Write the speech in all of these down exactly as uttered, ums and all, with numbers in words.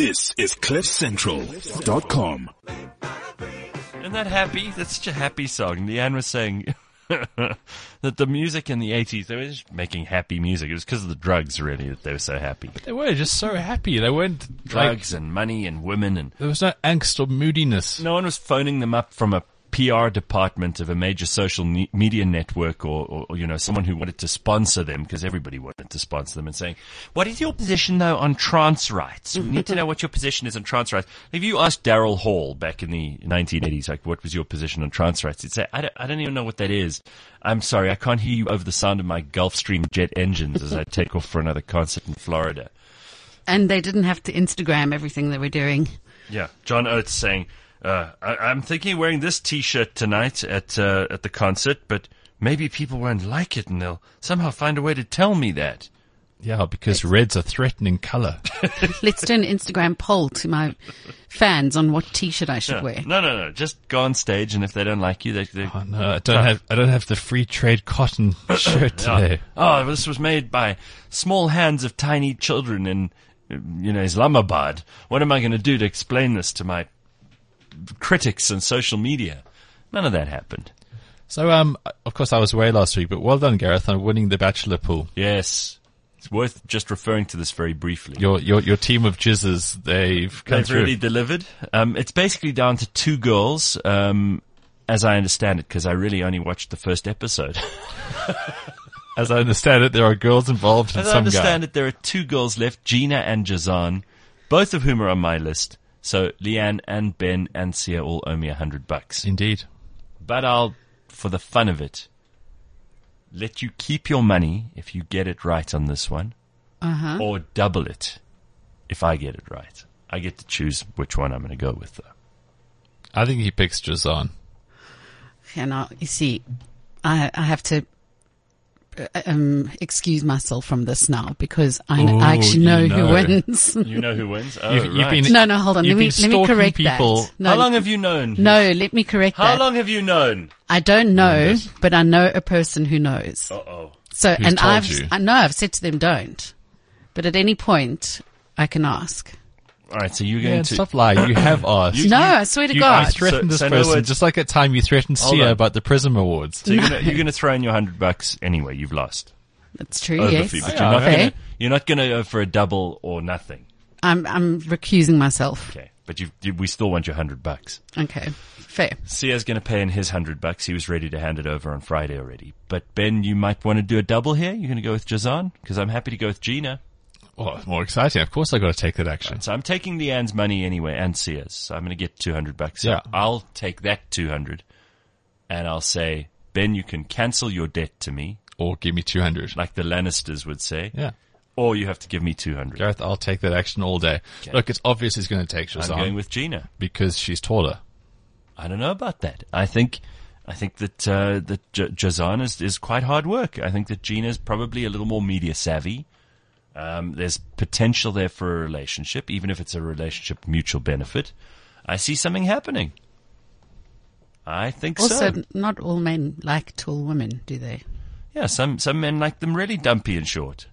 This is cliff central dot com. Isn't that happy? That's such a happy song. Leanne was saying that the music in the eighties, they were just making happy music. It was because of the drugs, really, that they were so happy. But they were just so happy. They weren't drugs like, and money and women, and there was no angst or moodiness. No one was phoning them up from a P R department of a major social ne- media network, or, or, or you know, someone who wanted to sponsor them, because everybody wanted to sponsor them, and saying, "What is your position though on trans rights? We need to know what your position is on trans rights." If you asked Daryl Hall back in the nineteen eighties, like, what was your position on trans rights, he'd say, "I don't, I don't even know what that is. I'm sorry, I can't hear you over the sound of my Gulfstream jet engines as I take off for another concert in Florida." And they didn't have to Instagram everything they were doing. Yeah, John Oates saying, Uh, I, I'm thinking of wearing this T-shirt tonight at uh, at the concert, but maybe people won't like it, and they'll somehow find a way to tell me that. Yeah, because red's a threatening color. Let's do an Instagram poll to my fans on what T-shirt I should No, wear. no, no, no. Just go on stage, and if they don't like you, they. they oh no, I don't have. I don't have the free trade cotton shirt today. Oh, this was made by small hands of tiny children in, you know, Islamabad. What am I going to do to explain this to my critics on social media? None of that happened. So, um, of course, I was away last week, but well done, Gareth, on winning the Bachelor pool. Yes, it's worth just referring to this very briefly. Your your your team of jizzers, they've come they've through. really delivered. Um, it's basically down to two girls, um, as I understand it, because I really only watched the first episode. As I understand it, there are girls involved and as some I understand guy. it, there are two girls left, Gina and Jazan, both of whom are on my list. So Leanne and Ben and Sia all owe me a hundred bucks. Indeed. But I'll, for the fun of it, let you keep your money if you get it right on this one, Uh-huh. or double it if I get it right. I get to choose which one I'm going to go with, though. I think he picks Jazan. And now, you see, I, I have to uh, um, excuse myself from this now because I, Ooh, I actually know, you know. who wins. You know who wins? Oh, You've- you've right. been- No, no, hold on. Let You've me, been let me stalking correct people. that. No, How long have you known? No, let me correct How that. long have you known? I don't know, but I know a person who knows. Uh-oh. So, Who's and told I've, you? I know I've said to them, don't. But at any point, I can ask. All right, so you're going Yeah, to... stop lying. You have asked. You- no, you- I swear to You, God. I threatened So- this so in other person words- just like that time you threatened Hold Sia on. about the Prism Awards. So you're going to, you're going to throw in your hundred bucks anyway. You've lost. That's true, Over yes. fee, but Oh, you're not yeah. going to, you're not going to go for a double or nothing. I'm, I'm recusing myself. Okay. But you, you we still want your hundred bucks. Okay. Fair. Sia's going to pay in his hundred bucks. He was ready to hand it over on Friday already. But Ben, you might want to do a double here. You're going to go with Jazan? Because I'm happy to go with Gina. Oh, it's more exciting. Of course I got to take that action. So I'm taking Leanne's money anyway and Sia's. So I'm going to get two hundred bucks. So Yeah. I'll take that two hundred and I'll say, Ben, you can cancel your debt to me, Or give me two hundred. like the Lannisters would say. Yeah. Or you have to give me two hundred. Gareth, I'll take that action all day. Okay. Look, it's obvious he's going to take I'm Jazan going with Gina. because she's taller. I don't know about that. I think, I think that uh, that J- Jazan is is quite hard work. I think that Gina's probably a little more media savvy. Um, there's potential there for a relationship, even if it's a relationship of mutual benefit. I see something happening. I think Also, so. not all men like tall women, do they? Yeah, some some men like them really dumpy and short.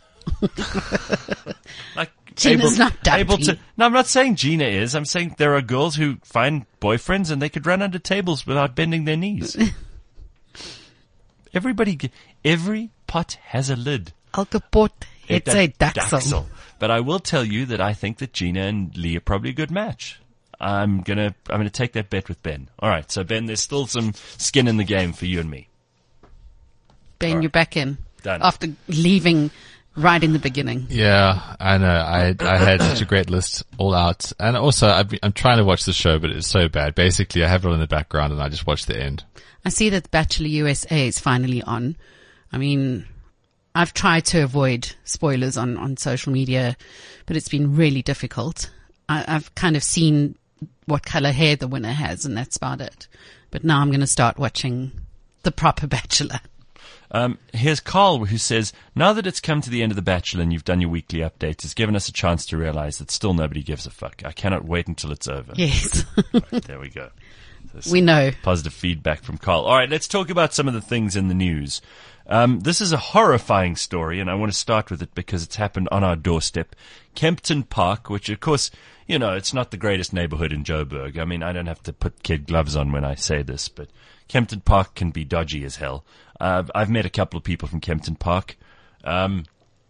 Like Gina's not dumpy. able to. No, I'm not saying Gina is. I'm saying there are girls who find boyfriends and they could run under tables without bending their knees. Everybody, g- every pot has a lid. Alkapot, it's a daxel. Daxel. But I will tell you that I think that Gina and Lee are probably a good match. I'm gonna, I'm gonna take that bet with Ben. All right, so Ben, there's still some skin in the game for you and me. Ben, All right. you're back in. Done. After leaving right in the beginning. Yeah, I know. I I had such a great list all out. And also, I've been, I'm trying to watch the show, but it's so bad. Basically, I have it on in the background and I just watch the end. I see that Bachelor U S A is finally on. I mean, I've tried to avoid spoilers on, on social media, but it's been really difficult. I, I've kind of seen what color hair the winner has, and that's about it. But now I'm going to start watching the proper Bachelor. Um, here's Carl, who says, now that it's come to the end of The Bachelor and you've done your weekly updates, it's given us a chance to realize that still nobody gives a fuck. I cannot wait until it's over. Yes. Right, there we go. There's We know. Positive feedback from Carl. All right, let's talk about some of the things in the news. Um, this is a horrifying story, and I want to start with it because it's happened on our doorstep. Kempton Park, which, of course, you know, it's not the greatest neighborhood in Joburg. I mean, I don't have to put kid gloves on when I say this, but Kempton Park can be dodgy as hell. Uh, I've met a couple of people from Kempton Park. Um,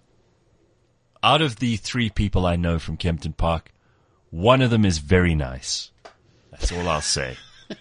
out of the three people I know from Kempton Park, one of them is very nice. That's all I'll say.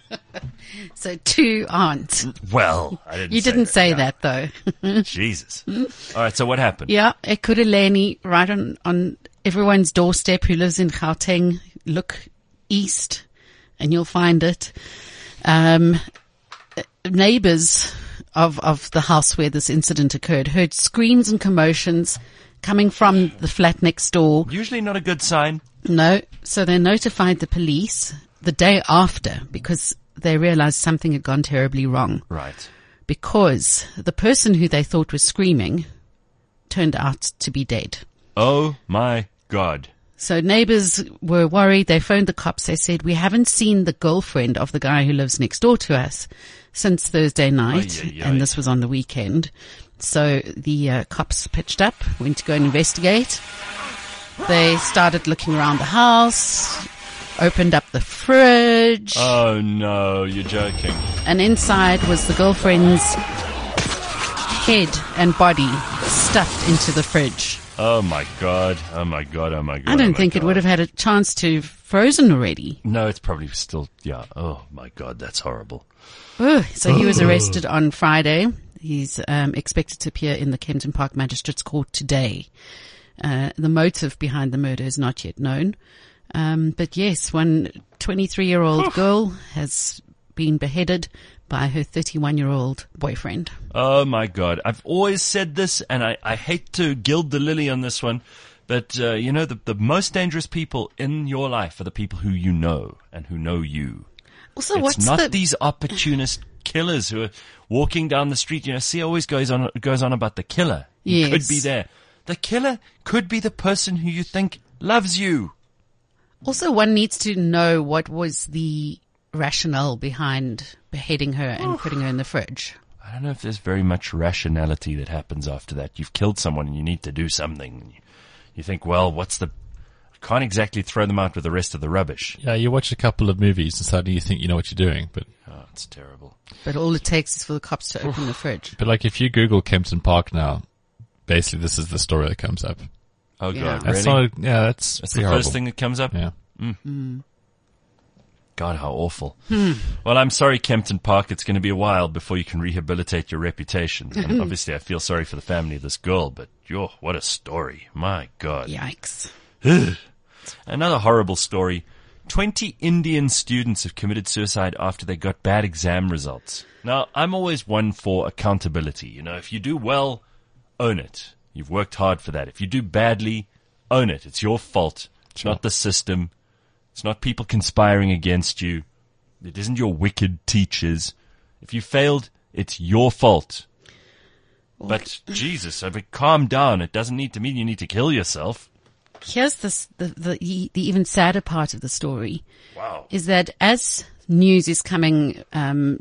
So two aren't. Well, I didn't You say didn't that, say no. that though. Jesus. All right, so what happened? Yeah, Ekurhuleni, right on, on everyone's doorstep who lives in Gauteng. Look east and you'll find it. Um, neighbors of, of the house where this incident occurred heard screams and commotions coming from the flat next door. Usually not a good sign. No, so they notified the police the day after because they realized something had gone terribly wrong. Right. Because the person who they thought was screaming turned out to be dead. Oh my God. So neighbors were worried. They phoned the cops. They said, we haven't seen the girlfriend of the guy who lives next door to us since Thursday night. Ay, ay, ay. And this was on the weekend. So the uh, cops pitched up, went to go and investigate. They started looking around the house, opened up the fridge, Oh no, you're joking. and inside was the girlfriend's head and body stuffed into the fridge. Oh my God. Oh my God. Oh my God. I don't oh my think it God. would have had a chance to have frozen already. No, it's probably still, yeah. Oh my God, that's horrible. Ugh. So he was arrested on Friday. He's um, expected to appear in the Kempton Park Magistrates Court today. Uh, the motive behind the murder is not yet known. Um, but yes, one twenty-three-year-old girl has been beheaded by her thirty-one-year-old boyfriend. Oh my God. I've always said this, and I, I hate to gild the lily on this one, but, uh, you know, the, the most dangerous people in your life are the people who you know and who know you. Also, It's what's not the... these opportunist killers who are walking down the street. You know, see, always goes on, goes on about the killer. He Yes. could be there. The killer could be the person who you think loves you. Also, one needs to know what was the rationale behind beheading her and putting her in the fridge. I don't know if there's very much rationality that happens after that. You've killed someone and you need to do something. You, you think, well, what's the... I can't exactly throw them out with the rest of the rubbish. Yeah, you watch a couple of movies and suddenly you think you know what you're doing, but Oh, it's terrible. But all it takes is for the cops to open the fridge. but like if you Google Kempton Park now, basically this is the story that comes up. Oh, Yeah. God, That's really? not, yeah, that's, That's pretty the horrible. first thing that comes up? Yeah. God, how awful. Well, I'm sorry, Kempton Park. It's going to be a while before you can rehabilitate your reputation. And obviously, I feel sorry for the family of this girl, but, yo, what a story. My God. Yikes. Another horrible story. twenty Indian students have committed suicide after they got bad exam results. Now, I'm always one for accountability. You know, if you do well, own it. You've worked hard for that. If you do badly, own it. It's your fault. It's Sure. not the system. It's not people conspiring against you. It isn't your wicked teachers. If you failed, it's your fault. But, Jesus, I mean, calm down. It doesn't need to mean you need to kill yourself. Here's this, the, the, the even sadder part of the story. Wow. Is that as news is coming um,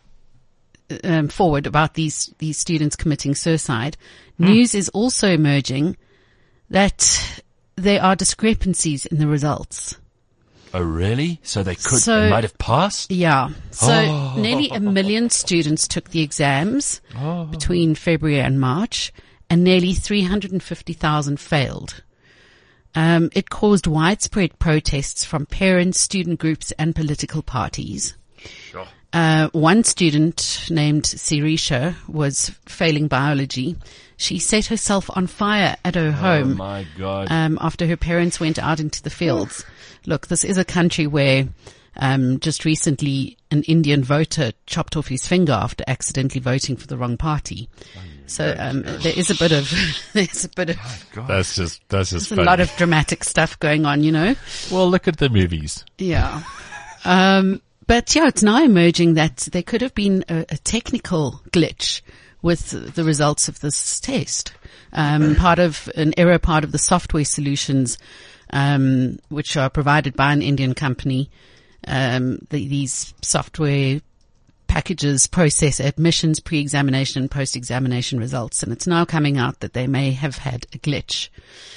um, forward about these these students committing suicide, news is also emerging that there are discrepancies in the results. Oh, really? So they could, So- they might have passed? Yeah. So nearly a million students took the exams between February and March, and nearly three hundred fifty thousand failed. Um, it caused widespread protests from parents, student groups, and political parties. Sure. Uh, one student named Sirisha was failing biology. She set herself on fire at her Oh, home my God. um, after her parents went out into the fields. Look, this is a country where um, just recently an Indian voter chopped off his finger after accidentally voting for the wrong party. So um, there is a bit of there's a bit of God. That's just, that's just there's a funny. lot of dramatic stuff going on, you know. well, look at the movies. Yeah. Um, but yeah, it's now emerging that there could have been a, a technical glitch with the results of this test. Um, part of an error, part of the software solutions, um, which are provided by an Indian company, um, the, these software packages process admissions, pre-examination and post-examination results. And it's now coming out that they may have had a glitch.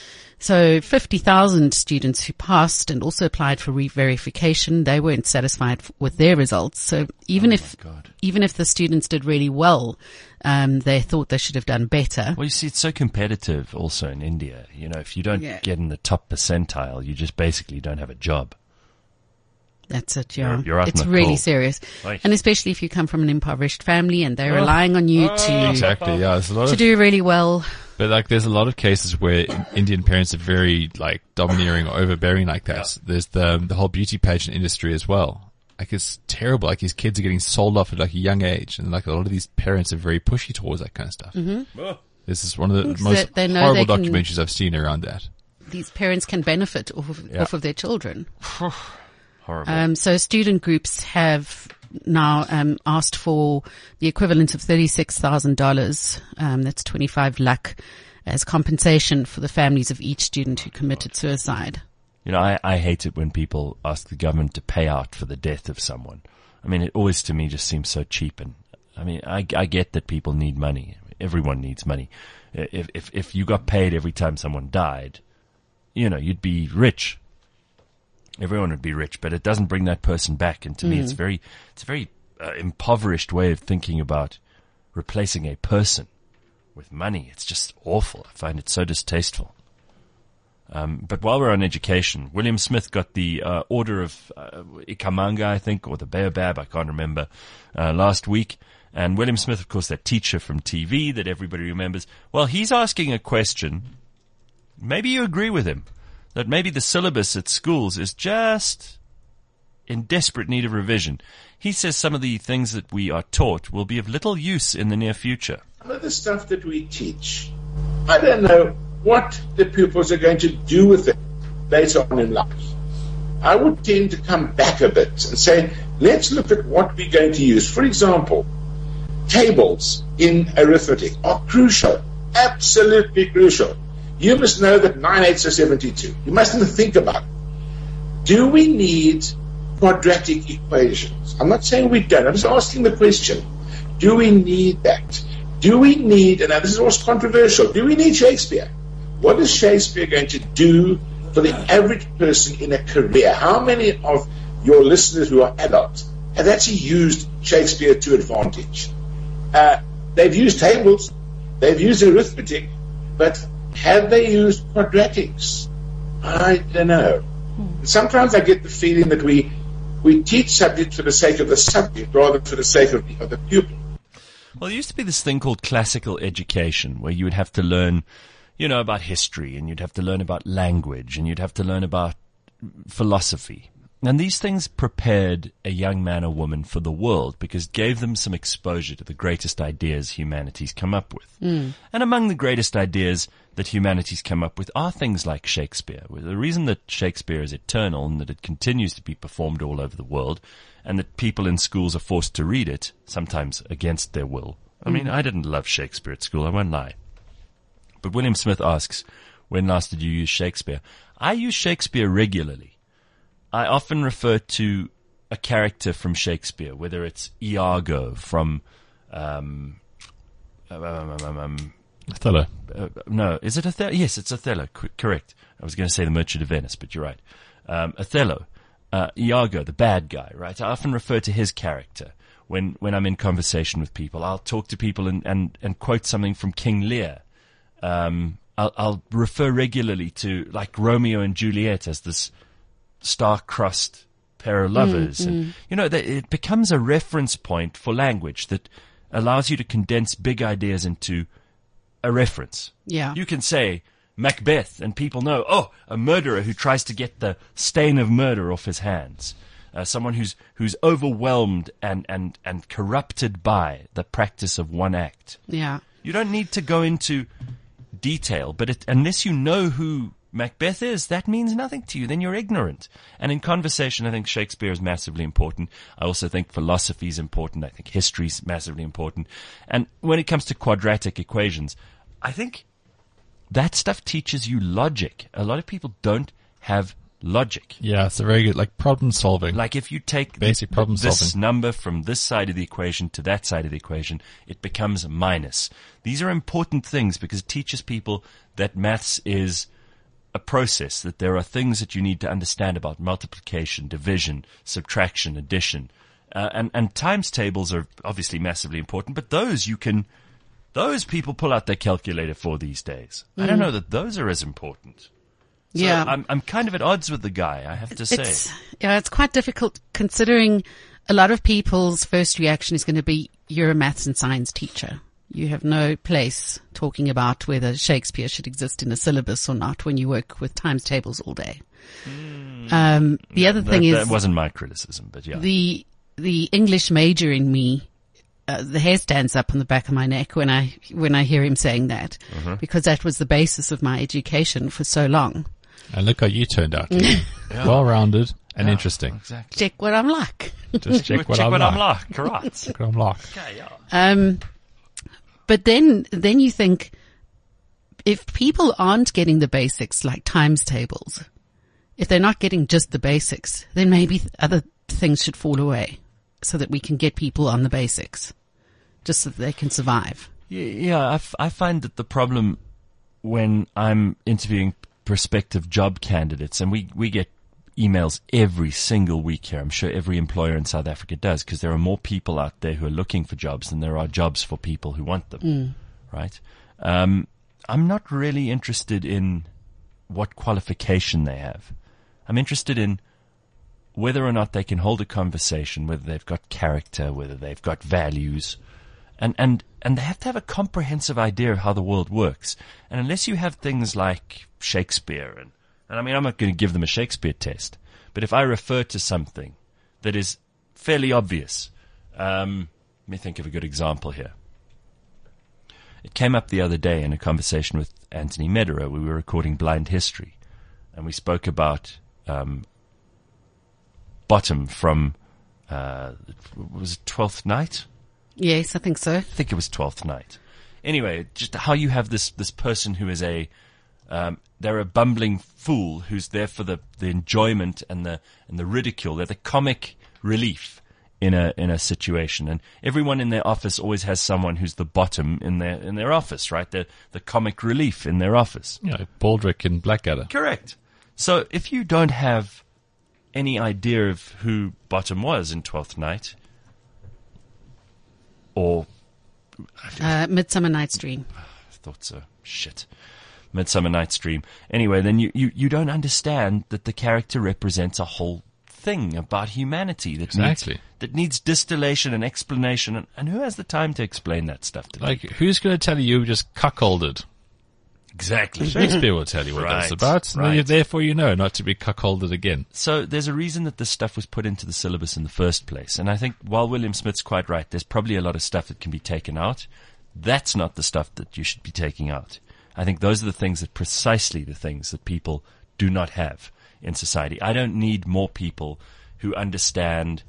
So fifty thousand students who passed and also applied for re-verification, they weren't satisfied f- with their results. So even Oh if, my God. even if the students did really well, um, they thought they should have done better. Well, you see, it's so competitive also in India. You know, if you don't Yeah. get in the top percentile, you just basically don't have a job. That's it, yeah. You're- you're out it's in the really cold. serious. Right. And especially if you come from an impoverished family and they're relying on you to, Exactly. Yeah. There's a lot to of, do really well. but like, there's a lot of cases where Indian parents are very like domineering or overbearing like that. There's the the whole beauty pageant industry as well. Like, it's terrible. Like, these kids are getting sold off at like a young age, and like a lot of these parents are very pushy towards that kind of stuff. Mm-hmm. This is one of the Because most they- they know horrible they can- documentaries I've seen around that. These parents can benefit off of, Yeah. off of their children. Horrible. Um, so student groups have now um, asked for the equivalent of thirty-six thousand dollars. Um, that's twenty-five lakh as compensation for the families of each student who committed suicide. You know, I, I hate it when people ask the government to pay out for the death of someone. I mean, it always to me just seems so cheap. And I mean, I, I get that people need money. Everyone needs money. If, if, if you got paid every time someone died, you know, you'd be rich. Everyone would be rich, but it doesn't bring that person back. And to me, it's very, it's a very uh, impoverished way of thinking about replacing a person with money. It's just awful. I find it so distasteful. Um, but while we're on education, William Smith got the uh, Order of uh, Ikamanga, I think, or the Baobab, I can't remember, uh, last week. And William Smith, of course, that teacher from T V that everybody remembers. Well, he's asking a question. Maybe you agree with him that maybe the syllabus at schools is just in desperate need of revision. He says some of the things that we are taught will be of little use in the near future. Some of the stuff that we teach, I don't know what the pupils are going to do with it later on in life. I would tend to come back a bit and say, let's look at what we're going to use. For example, tables in arithmetic are crucial, absolutely crucial. You must know that nine eighths are seventy-two. You mustn't think about it. Do we need quadratic equations? I'm not saying we don't. I'm just asking the question. Do we need that? Do we need, and now this is also controversial, do we need Shakespeare? What is Shakespeare going to do for the average person in a career? How many of your listeners who are adults have actually used Shakespeare to advantage? Uh, they've used tables, they've used arithmetic, but have they used quadratics? I don't know. Sometimes I get the feeling that we we teach subjects for the sake of the subject rather than for the sake of the, of the pupil. Well, there used to be this thing called classical education where you would have to learn, you know, about history, and you'd have to learn about language, and you'd have to learn about philosophy. And these things prepared a young man or woman for the world because it gave them some exposure to the greatest ideas humanity's come up with. Mm. And among the greatest ideas that humanity's come up with are things like Shakespeare. The reason that Shakespeare is eternal and that it continues to be performed all over the world and that people in schools are forced to read it, sometimes against their will. I mean, I didn't love Shakespeare at school, I won't lie. But William Smith asks, when last did you use Shakespeare? I use Shakespeare regularly. I often refer to a character from Shakespeare, whether it's Iago from, um, um, um, um Othello. Uh, no, is it Othello? Yes, it's Othello. C- correct. I was going to say the Merchant of Venice, but you're right. Um, Othello, uh, Iago, the bad guy, right? I often refer to his character when, when I'm in conversation with people. I'll talk to people and, and, and quote something from King Lear. Um, I'll, I'll refer regularly to like Romeo and Juliet as this star-crossed pair of lovers. Mm, and, mm. you know, they, it becomes a reference point for language that allows you to condense big ideas into a reference. Yeah. You can say Macbeth and people know, oh, a murderer who tries to get the stain of murder off his hands. Uh, someone who's, who's overwhelmed and, and, and corrupted by the practice of one act. Yeah. You don't need to go into detail, but it, unless you know who Macbeth is, that means nothing to you. Then you're ignorant. And in conversation, I think Shakespeare is massively important. I also think philosophy is important. I think history is massively important. And when it comes to quadratic equations, I think that stuff teaches you logic. A lot of people don't have logic. Yeah, it's a very good, like, problem solving. Like if you take Basic th- problem this solving. number from this side of the equation to that side of the equation, it becomes minus. These are important things because it teaches people that maths is a process, that there are things that you need to understand about multiplication, division, subtraction, addition. Uh, and, and times tables are obviously massively important, but those you can, those people pull out their calculator for these days. Mm. I don't know that those are as important. So Yeah. I'm, I'm kind of at odds with the guy, I have to say. It's, yeah, it's quite difficult considering a lot of people's first reaction is going to be, you're a maths and science teacher. You have no place talking about whether Shakespeare should exist in a syllabus or not when you work with times tables all day. Mm, um, the yeah, other thing that, is that wasn't my criticism, but yeah. the the English major in me, uh, the hair stands up on the back of my neck when I when I hear him saying that, uh-huh. because that was the basis of my education for so long. And look how you turned out. yeah. Well-rounded and Yeah, interesting. Exactly. Check what I'm like. Just check what, Check I'm, what like. I'm like. Correct. Check what I'm like. Okay, yeah. Um, but then, then you think, if people aren't getting the basics like times tables, if they're not getting just the basics, then maybe th- other things should fall away so that we can get people on the basics, just so that they can survive. Yeah, yeah I, f- I find that the problem when I'm interviewing prospective job candidates, and we, we get emails every single week here. I'm sure every employer in South Africa does, because there are more people out there who are looking for jobs than there are jobs for people who want them, Mm. right? Um, I'm not really interested in what qualification they have. I'm interested in whether or not they can hold a conversation, whether they've got character, whether they've got values, and, and, and they have to have a comprehensive idea of how the world works. And unless you have things like Shakespeare, and, and I mean, I'm not going to give them a Shakespeare test, but if I refer to something that is fairly obvious, um, let me think of a good example here. It came up the other day in a conversation with Anthony Mederer. We were recording Blind History, and we spoke about um, Bottom from, uh, was it Twelfth Night? Yes, I think so. I think it was Twelfth Night. Anyway, just how you have this, this person who is a, um, they're a bumbling fool who's there for the, the enjoyment and the, and the ridicule. They're the comic relief in a, in a situation. And everyone in their office always has someone who's the bottom in their, in their office, right? The, the comic relief in their office. You know, Baldrick and Blackadder. Correct. So if you don't have any idea of who Bottom was in Twelfth Night, or Uh, Midsummer Night's Dream. I thought so. Shit. Midsummer Night's Dream. Anyway, then you, you, you don't understand that the character represents a whole thing about humanity that Exactly. needs that needs distillation and explanation, and, and who has the time to explain that stuff to Like, people? who's going to tell you you just cuckolded? Exactly. Shakespeare will tell you what that's Right, about. And then you- right. therefore you know not to be cuckolded again. So there's a reason that this stuff was put into the syllabus in the first place. And I think while William Smith's quite right, there's probably a lot of stuff that can be taken out. That's not the stuff that you should be taking out. I think those are the things that precisely the things that people do not have in society. I don't need more people who understand,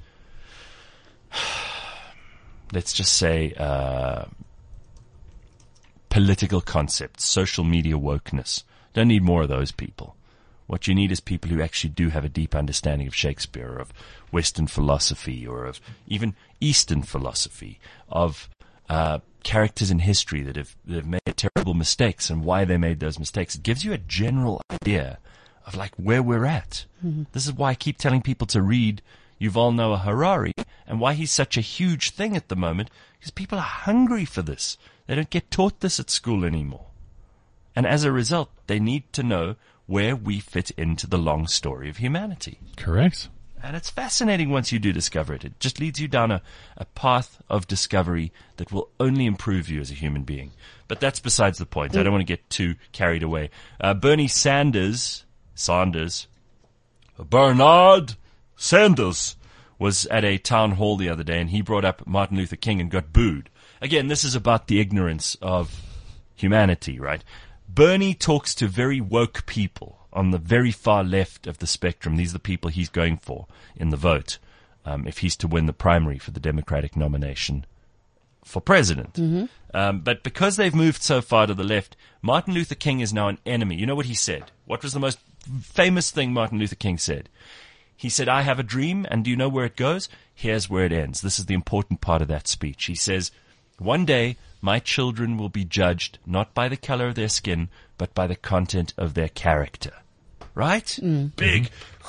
let's just say, uh, political concepts, social media wokeness. Don't need more of those people. What you need is people who actually do have a deep understanding of Shakespeare, or of Western philosophy, or of even Eastern philosophy, of uh, characters in history that have, that have made terrible mistakes and why they made those mistakes. It gives you a general idea of like where we're at. Mm-hmm. This is why I keep telling people to read Yuval Noah Harari, and why he's such a huge thing at the moment, because people are hungry for this. They don't get taught this at school anymore. And as a result, they need to know where we fit into the long story of humanity. Correct. And it's fascinating once you do discover it. It just leads you down a, a path of discovery that will only improve you as a human being. But that's besides the point. I don't want to get too carried away. Uh, Bernie Sanders, Sanders, Bernard Sanders was at a town hall the other day, and he brought up Martin Luther King and got booed. Again, this is about the ignorance of humanity, right? Bernie talks to very woke people on the very far left of the spectrum. These are the people he's going for in the vote, um, if he's to win the primary for the Democratic nomination for president. Mm-hmm. Um, but because they've moved so far to the left, Martin Luther King is now an enemy. You know what he said? What was the most famous thing Martin Luther King said. He said, I have a dream, and do you know where it goes? Here's where it ends. This is the important part of that speech. He says, one day my children will be judged not by the color of their skin, but by the content of their character. Right? Mm. Big.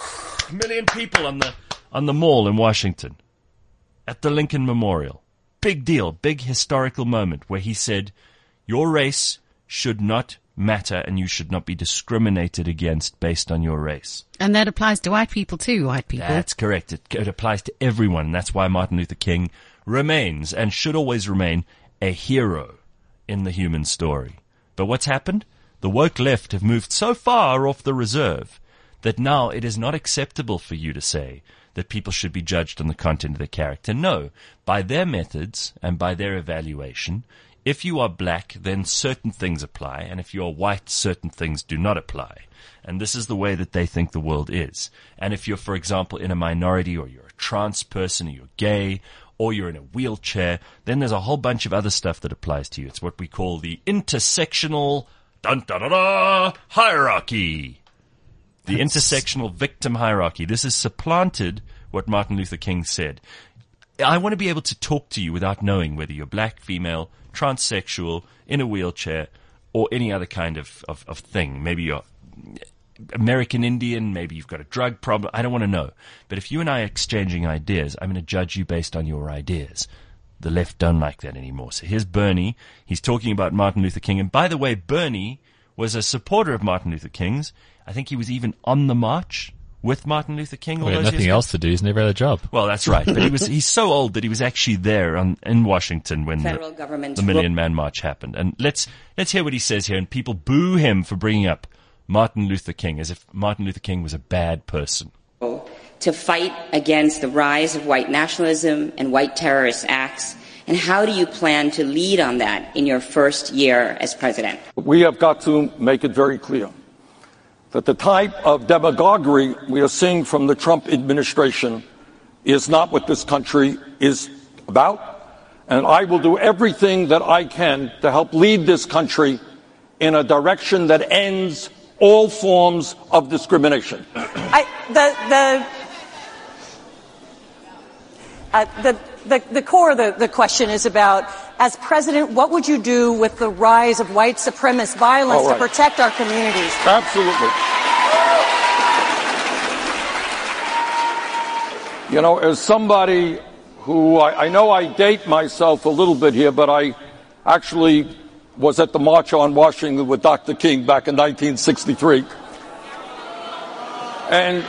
A million people on the on the mall in Washington at the Lincoln Memorial. Big deal. Big historical moment where he said, your race should not matter and you should not be discriminated against based on your race. And that applies to white people too, white people. That's correct. It, it applies to everyone. And that's why Martin Luther King remains and should always remain a hero in the human story. But what's happened? The woke left have moved so far off the reserve that now it is not acceptable for you to say that people should be judged on the content of their character. No, by their methods and by their evaluation, if you are black, then certain things apply, and if you are white, certain things do not apply. And this is the way that they think the world is. And if you're, for example, in a minority, or you're a trans person, or you're gay, or you're in a wheelchair, then there's a whole bunch of other stuff that applies to you. It's what we call the intersectional dun, dun, dun, dun, hierarchy. The intersectional victim hierarchy. This has supplanted what Martin Luther King said. I want to be able to talk to you without knowing whether you're black, female, transsexual, in a wheelchair, or any other kind of, of, of thing. Maybe you're American Indian, maybe you've got a drug problem. I don't want to know. But if you and I are exchanging ideas, I'm going to judge you based on your ideas. The left don't like that anymore. So here's Bernie. He's talking about Martin Luther King. And by the way, Bernie was a supporter of Martin Luther King's. I think he was even on the march with Martin Luther King. Well, he had nothing else to do. He's never had a job. Well, that's right. But he was, he's so old that he was actually there on, in Washington when the, the Million Man March happened. And let's, let's hear what he says here. And people boo him for bringing up Martin Luther King as if Martin Luther King was a bad person. To fight against the rise of white nationalism and white terrorist acts. And how do you plan to lead on that in your first year as president? We have got to make it very clear that the type of demagoguery we are seeing from the Trump administration is not what this country is about. And I will do everything that I can to help lead this country in a direction that ends all forms of discrimination. I, the, the, uh, the, the, the core of the, the question is about, as president, what would you do with the rise of white supremacist violence right. to protect our communities? Absolutely. You know, as somebody who, I, I know I date myself a little bit here, but I actually was at the March on Washington with Doctor King back in nineteen sixty-three. And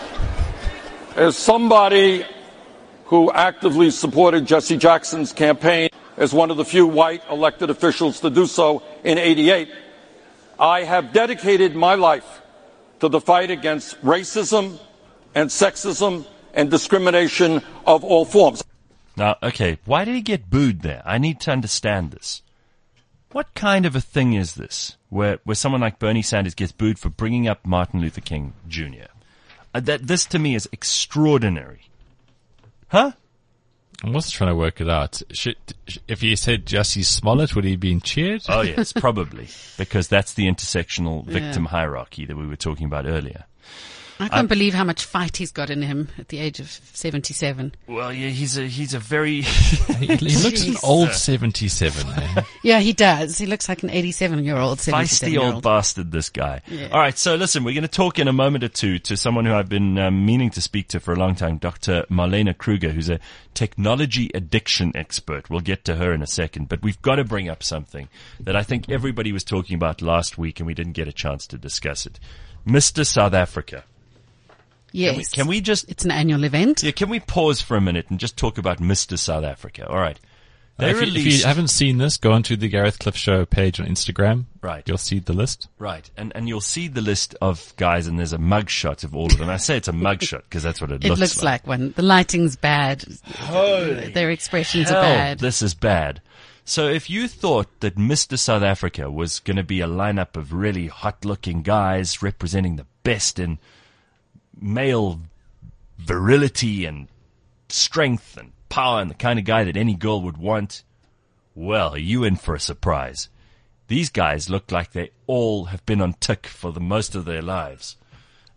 as somebody who actively supported Jesse Jackson's campaign as one of the few white elected officials to do so in eighty-eight, I have dedicated my life to the fight against racism and sexism and discrimination of all forms. Now, okay, why did he get booed there? I need to understand this. What kind of a thing is this, where where someone like Bernie Sanders gets booed for bringing up Martin Luther King Junior? Uh, that this to me is extraordinary. Huh? I'm also trying to work it out. Should, if he said Jussie Smollett, would he have been cheered? Oh yes, probably, because that's the intersectional victim yeah. hierarchy that we were talking about earlier. I can't um, believe how much fight he's got in him at the age of seventy-seven. Well, yeah, he's a he's a very he, he looks an old seventy-seven. Eh? Yeah, he does. He looks like an eighty-seven-year-old, feisty old bastard. This guy. Yeah. All right, so listen, we're going to talk in a moment or two to someone who I've been um, meaning to speak to for a long time, Doctor Marlene Kruger, who's a technology addiction expert. We'll get to her in a second, but we've got to bring up something that I think everybody was talking about last week, and we didn't get a chance to discuss it. Mister South Africa. Yes. Can we, can we just... It's an annual event. Yeah, can we pause for a minute and just talk about Mister South Africa? All right. They uh, if, released, you, if you haven't seen this, go onto the Gareth Cliff Show page on Instagram. Right. You'll see the list. Right. And and you'll see the list of guys, and there's a mugshot of all of them. I say it's a mugshot because that's what it, it looks like. It looks like one. The lighting's bad. Holy Their expressions hell, are bad. This is bad. So if you thought that Mister South Africa was going to be a lineup of really hot-looking guys representing the best in male virility and strength and power and the kind of guy that any girl would want, well, you in for a surprise. These guys look like they all have been on tick for the most of their lives.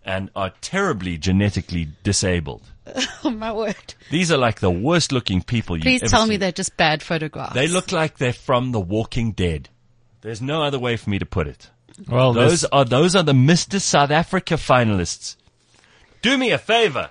and are terribly genetically disabled. Oh, my word. These are like the worst looking people you've Please ever tell seen. me they're just bad photographs. They look like they're from The Walking Dead. There's no other way for me to put it. Well, Those there's- are those are the Mister South Africa finalists. Do me a favor.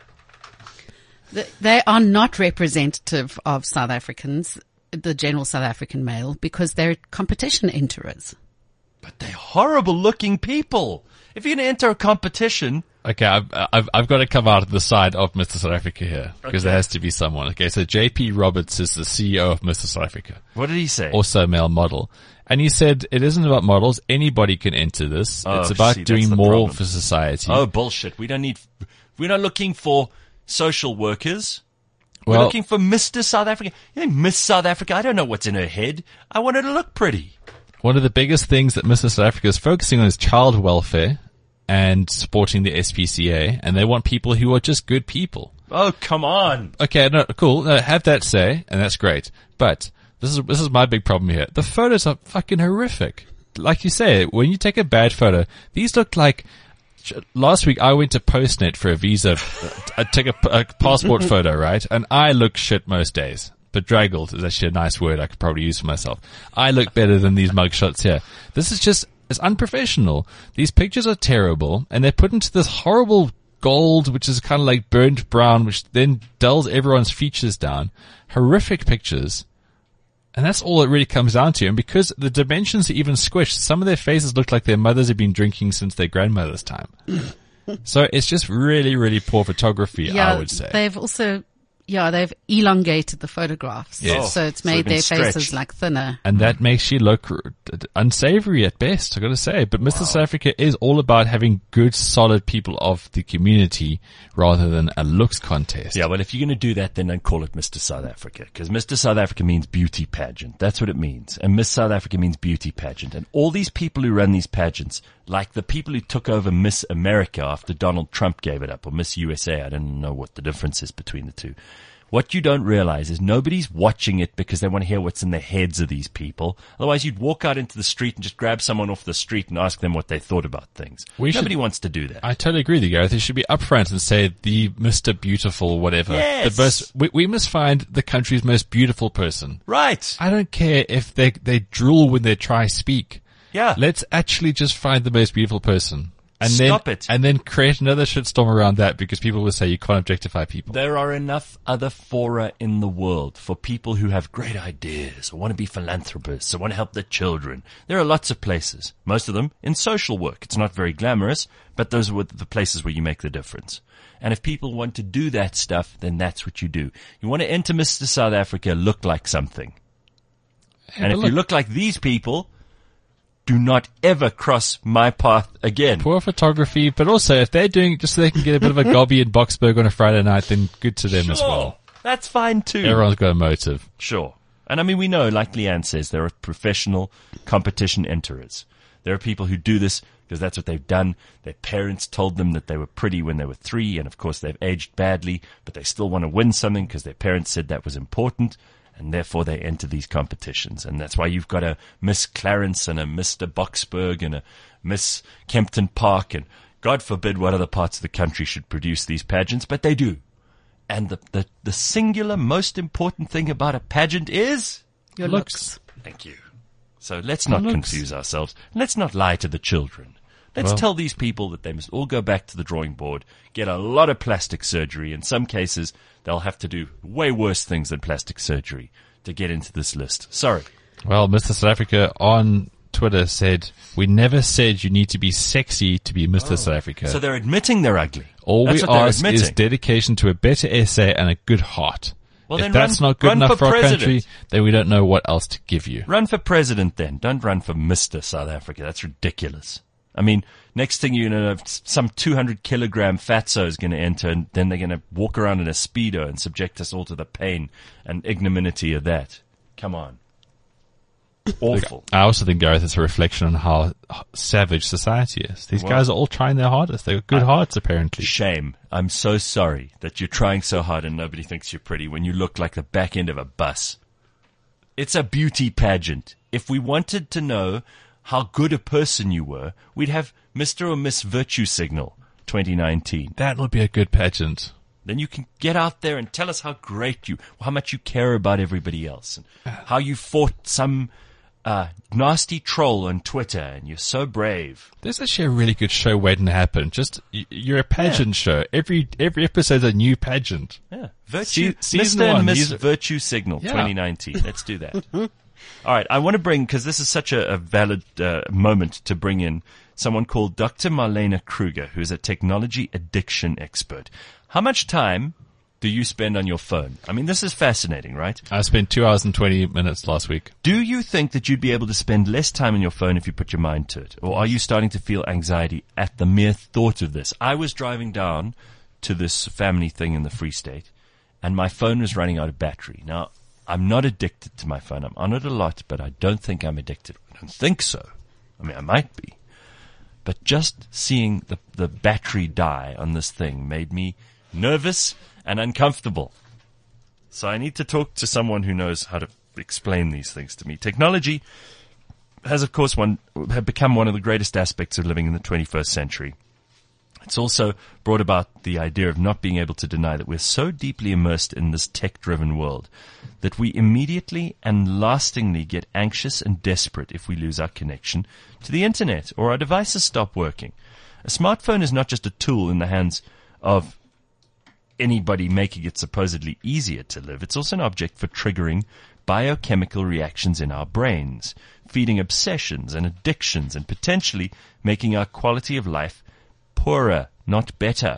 Th- They are not representative of South Africans, the general South African male, because they're competition enterers. But they're horrible looking people. If you're going to enter a competition, Okay, I've, I've, I've got to come out of the side of Mister South Africa here, because Okay. there has to be someone. Okay, so J P Roberts is the C E O of Mister South Africa, what did he say? also male model. And he said it isn't about models. Anybody can enter this. Oh, it's about see, that's doing the more problem. for society. Oh, bullshit. We don't need, we're not looking for social workers. We're Well- looking for Mister South Africa. You know, Miss South Africa, I don't know what's in her head. I want her to look pretty. One of the biggest things that Mister South Africa is focusing on is child welfare and supporting the S P C A, and they want people who are just good people. Oh, come on. Okay, no, cool. No, have that say, and that's great. But this is this is my big problem here. The photos are fucking horrific. Like you say, when you take a bad photo, these look like. Last week I went to Postnet for a visa. I took a, a passport photo, right? And I look shit most days. Bedraggled is actually a nice word I could probably use for myself. I look better than these mugshots here. This is just, it's unprofessional. These pictures are terrible, and they're put into this horrible gold, which is kind of like burnt brown, which then dulls everyone's features down. Horrific pictures. And that's all it really comes down to. And because the dimensions are even squished, some of their faces look like their mothers have been drinking since their grandmother's time. So it's just really, really poor photography, Yeah, I would say. they've also, yeah, they've elongated the photographs. Yes. So it's So they've made been their faces stretched. like thinner. And that makes you look r- unsavory at best, I gotta say. But Mister South Africa is all about having good, solid people of the community rather than a looks contest. Yeah, well, if you're going to do that, then don't call it Mister South Africa, because Mister South Africa means beauty pageant. That's what it means. And Miss South Africa means beauty pageant. And all these people who run these pageants, like the people who took over Miss America after Donald Trump gave it up, or Miss U S A, I don't know what the difference is between the two. What you don't realize is nobody's watching it because they want to hear what's in the heads of these people. Otherwise, you'd walk out into the street and just grab someone off the street and ask them what they thought about things. We should- Nobody wants to do that. I totally agree with you, Gareth. They should be upfront and say the Mister Beautiful, whatever. Yes. The most, we, we must find the country's most beautiful person. Right. I don't care if they they drool when they try speak. Yeah. Let's actually just find the most beautiful person. And Stop then, it. And then create another shitstorm around that because people will say you can't objectify people. There are enough other fora in the world for people who have great ideas or want to be philanthropists or want to help their children. There are lots of places, most of them in social work. It's not very glamorous, but those are the places where you make the difference. And if people want to do that stuff, then that's what you do. You want to enter Mister South Africa, look like something. And if but you look- look like these people, do not ever cross my path again. Poor photography, but also if they're doing it just so they can get a bit of a gobby in Boxburg on a Friday night, then good to them as Sure. well. That's fine too. Everyone's got a motive. Sure. And I mean, we know, like Leanne says, there are professional competition enterers. There are people who do this because that's what they've done. Their parents told them that they were pretty when they were three, and of course they've aged badly, but they still want to win something because their parents said that was important, and therefore they enter these competitions. And that's why you've got a Miss Clarence and a Mister Boxburg and a Miss Kempton Park, and God forbid what other parts of the country should produce these pageants, but they do. And the, the, the singular most important thing about a pageant is? Your looks. Thank you. So let's not Looks. confuse ourselves. Let's not lie to the children. Let's Well- tell these people that they must all go back to the drawing board, get a lot of plastic surgery. In some cases, they'll have to do way worse things than plastic surgery to get into this list. Sorry. Well, Mister South Africa on Twitter said, we never said you need to be sexy to be Mister South Africa. So they're admitting they're ugly. All That's we what they're ask admitting. is dedication to a better essay and a good heart. Well, if then that's run- not good run enough for for our president. country, then we don't know what else to give you. Run for president then. Don't run for Mister South Africa. That's ridiculous. I mean, next thing you know, some two hundred kilogram fatso is going to enter, and then they're going to walk around in a Speedo and subject us all to the pain and ignominy of that. Come on. Awful. I also think, Gareth, it's a reflection on how savage society is. These Well- guys are all trying their hardest. They've got good hearts, apparently. Shame. I'm so sorry that you're trying so hard and nobody thinks you're pretty when you look like the back end of a bus. It's a beauty pageant. If we wanted to know how good a person you were, we'd have Mister or Miss Virtue Signal. twenty nineteen. That would be a good pageant. Then you can get out there and tell us how great you, how much you care about everybody else, and how you fought some uh, nasty troll on Twitter, and you're so brave. There's actually a really good show waiting to happen. Just y- you're a pageant yeah. show. Every every episode's a new pageant. Yeah, Virtue, Se- Mister and one, Miss these- Virtue Signal Yeah. twenty nineteen. Let's do that. All right, I want to bring, because this is such a, a valid uh, moment to bring in someone called Doctor Marlene Kruger, who is a technology addiction expert. How much time do you spend on your phone? I mean, this is fascinating, right? I spent two hours and twenty minutes last week. Do you think that you'd be able to spend less time on your phone if you put your mind to it? Or are you starting to feel anxiety at the mere thought of this? I was driving down to this family thing in the Free State, and my phone was running out of battery. Now, I'm not addicted to my phone. I'm on it a lot, but I don't think I'm addicted. I don't think so. I mean, I might be. But just seeing the, the battery die on this thing made me nervous and uncomfortable. So I need to talk to someone who knows how to explain these things to me. Technology has, of course, one have become one of the greatest aspects of living in the twenty-first century. It's also brought about the idea of not being able to deny that we're so deeply immersed in this tech-driven world that we immediately and lastingly get anxious and desperate if we lose our connection to the internet or our devices stop working. A smartphone is not just a tool in the hands of anybody making it supposedly easier to live. It's also an object for triggering biochemical reactions in our brains, feeding obsessions and addictions, and potentially making our quality of life poorer, not better.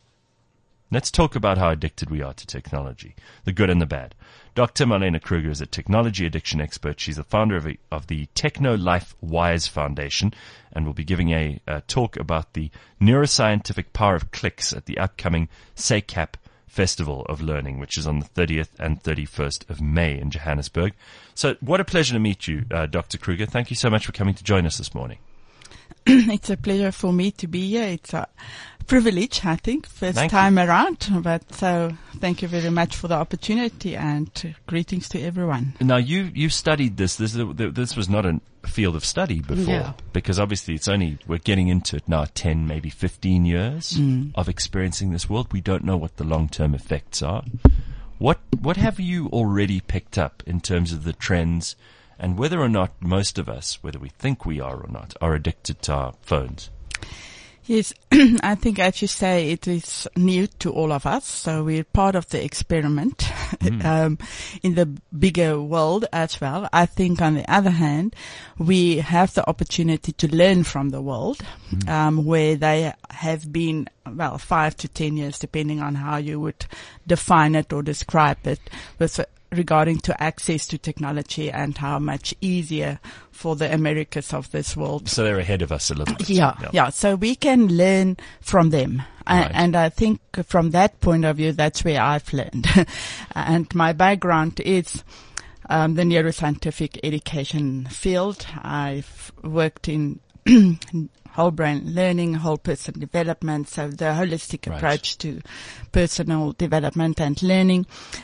Let's talk about how addicted we are to technology, the good and the bad. Doctor Marlene Kruger is a technology addiction expert. She's the founder of, a, of the Techno Life Wise Foundation, and will be giving a, a talk about the neuroscientific power of clicks at the upcoming S A C A P Festival of Learning, which is on the thirtieth and thirty-first of May in Johannesburg. So what a pleasure to meet you, uh, Doctor Kruger. Thank you so much for coming to join us this morning. It's a pleasure for me to be here. It's a privilege, I think, first Thank time you. around. But so thank you very much for the opportunity, and greetings to everyone. Now, you, you studied this. This, this was not a field of study before, Yeah. because obviously it's only, we're getting into it now, ten, maybe fifteen years Mm. of experiencing this world. We don't know what the long-term effects are. What, what have you already picked up in terms of the trends, and whether or not most of us, whether we think we are or not, are addicted to our phones? Yes, I think, as you say, it is new to all of us. So we're part of the experiment Mm. um, in the bigger world as well. I think, on the other hand, we have the opportunity to learn from the world, Mm. um, where they have been, well, five to ten years, depending on how you would define it or describe it, with regarding to access to technology and how much easier for the Americas of this world. So they're ahead of us a little bit. Yeah, yeah. So we can learn from them. Right. And, and I think from that point of view, that's where I've learned. And my background is um, the neuroscientific education field. I've worked in whole brain learning, whole person development, so the holistic Right. approach to personal development and learning.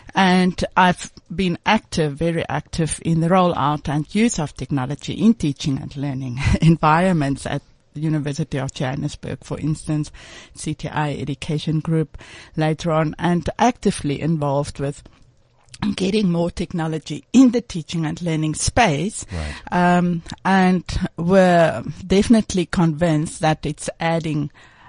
And I've been active, very active in the rollout and use of technology in teaching and learning environments at the University of Johannesburg, for instance, C T I Education Group later on, and actively involved with getting more technology in the teaching and learning space. Right. Um, and we're definitely convinced that it's adding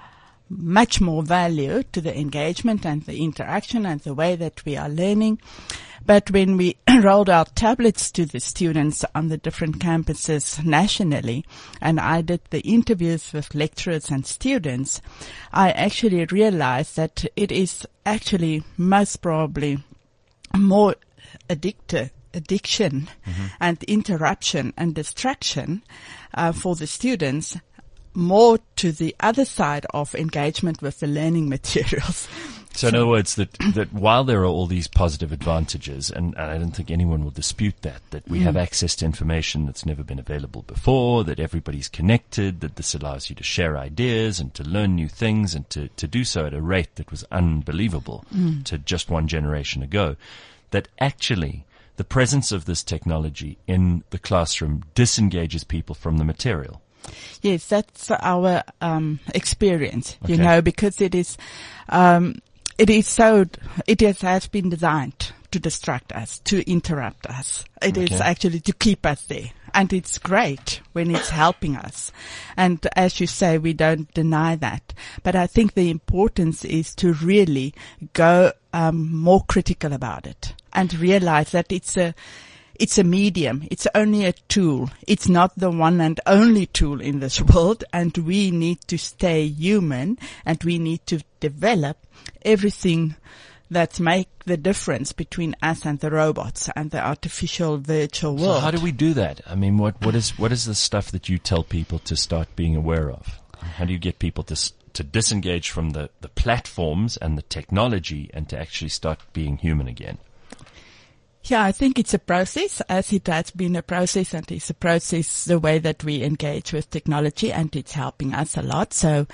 much more value to the engagement and the interaction and the way that we are learning. But when we rolled out tablets to the students on the different campuses nationally, and I did the interviews with lecturers and students, I actually realized that it is actually most probably more addictive, addiction Mm-hmm. and interruption and distraction uh, for the students, more to the other side of engagement with the learning materials. So in other words, that, that while there are all these positive advantages, and, and I don't think anyone will dispute that, that we Mm. have access to information that's never been available before, that everybody's connected, that this allows you to share ideas and to learn new things and to, to do so at a rate that was unbelievable Mm. to just one generation ago, that actually the presence of this technology in the classroom disengages people from the material. Yes, that's our um, experience, you Okay. know, because it is, um, it is so, it is, has been designed to distract us, to interrupt us. It is Okay. actually to keep us there. And it's great when it's helping us. And as you say, we don't deny that. But I think the importance is to really go um, more critical about it and realize that it's a, It's a medium. It's only a tool. It's not the one and only tool in this world. And we need to stay human, and we need to develop everything that make the difference between us and the robots and the artificial virtual world. So how do we do that? I mean, what, what is, what is the stuff that you tell people to start being aware of? How do you get people to, s- to disengage from the, the platforms and the technology and to actually start being human again? Yeah, I think it's a process, as it has been a process, and it's a process the way that we engage with technology, and it's helping us a lot. So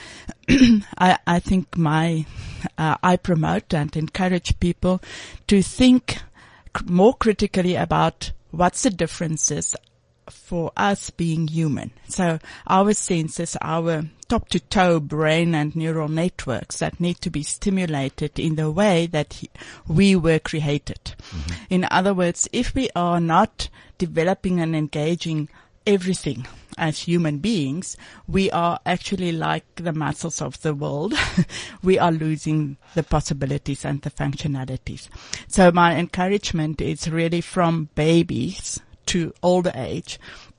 I, I think my, uh, I promote and encourage people to think c- more critically about what's the differences for us being human. So our senses, our top to toe brain and neural networks that need to be stimulated in the way that he, we were created. Mm-hmm. In other words, if we are not developing and engaging everything as human beings, we are actually like the muscles of the world. We are losing the possibilities and the functionalities. So my encouragement is really from babies to older age,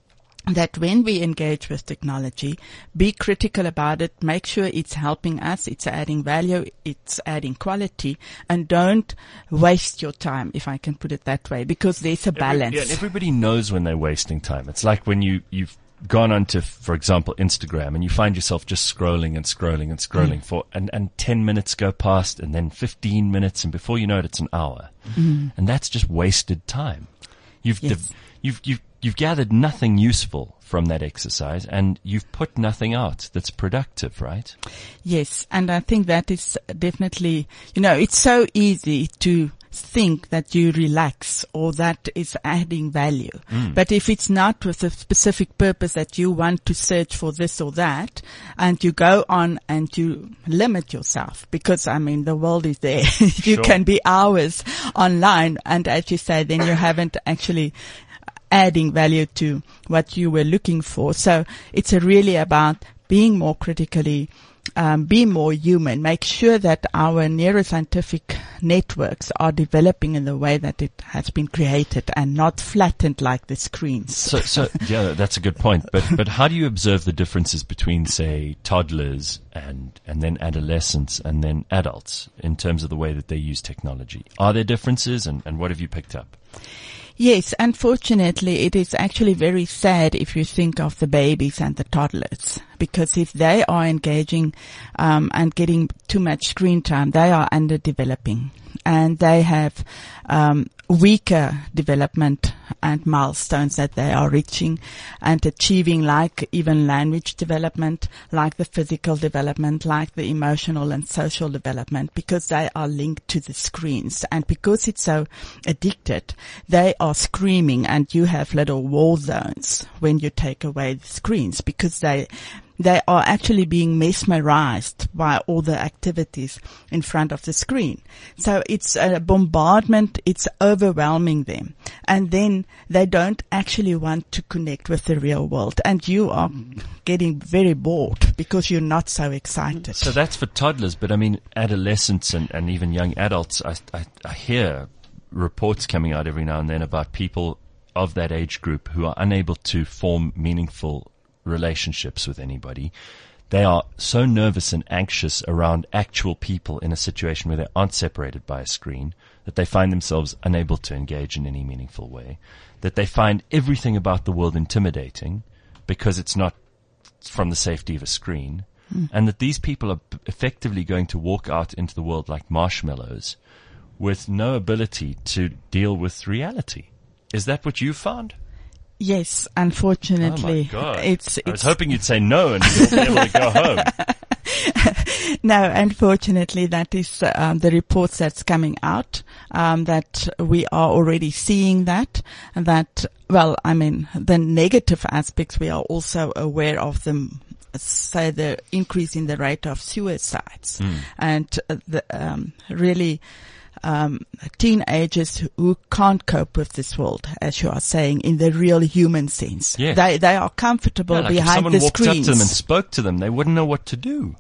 that when we engage with technology, be critical about it, make sure it's helping us, it's adding value, it's adding quality, and don't waste your time, if I can put it that way, because there's a balance. Every, yeah, everybody knows when they're wasting time. It's like when you, you've gone onto, for example, Instagram, and you find yourself just scrolling and scrolling and scrolling mm. for, and, and ten minutes go past, and then fifteen minutes, and before you know it, it's an hour. Mm. And that's just wasted time. You've, yes. div- you've, you've, You've gathered nothing useful from that exercise, and you've put nothing out that's productive, right? Yes, and I think that is definitely, you know, it's so easy to think that you relax or that is adding value. Mm. But if it's not with a specific purpose that you want to search for this or that, and you go on and you limit yourself, because I mean, the world is there. You Sure. can be hours online, and as you say, then you haven't actually adding value to what you were looking for. So it's a really about being more critically, um, be more human, make sure that our neuroscientific networks are developing in the way that it has been created and not flattened like the screens. So, so yeah, that's a good point. But, but how do you observe the differences between, say, toddlers and, and then adolescents and then adults in terms of the way that they use technology? Are there differences, and, and what have you picked up? Yes, unfortunately, it is actually very sad if you think of the babies and the toddlers, because if they are engaging um, and getting too much screen time, they are underdeveloping, and they have um, weaker development and milestones that they are reaching and achieving, like even language development, like the physical development, like the emotional and social development, because they are linked to the screens. And because it's so addicted, they are screaming, and you have little war zones when you take away the screens, because they they are actually being mesmerized by all the activities in front of the screen. So it's a bombardment, it's overwhelming them. And then they don't actually want to connect with the real world. And you are getting very bored because you're not so excited. So that's for toddlers, but I mean, adolescents and, and even young adults, I, I, I hear reports coming out every now and then about people of that age group who are unable to form meaningful relationships with anybody. They are so nervous and anxious around actual people in a situation where they aren't separated by a screen that they find themselves unable to engage in any meaningful way, that they find everything about the world intimidating because it's not from the safety of a screen, mm. and that these people are effectively going to walk out into the world like marshmallows with no ability to deal with reality. Is that what you found? Yes, unfortunately. Oh my God. It's, it's I was hoping you'd say no and you'll be able to go home. No, unfortunately, that is um, the reports that's coming out, um, that we are already seeing that, that well, I mean, the negative aspects, we are also aware of them. Say the increase in the rate of suicides mm. and uh, the, um, really, um, teenagers who can't cope with this world, as you are saying, in the real human sense. Yeah. They, they are comfortable yeah, like behind the screens. If the someone walked screens. up to them and spoke to them, they wouldn't know what to do.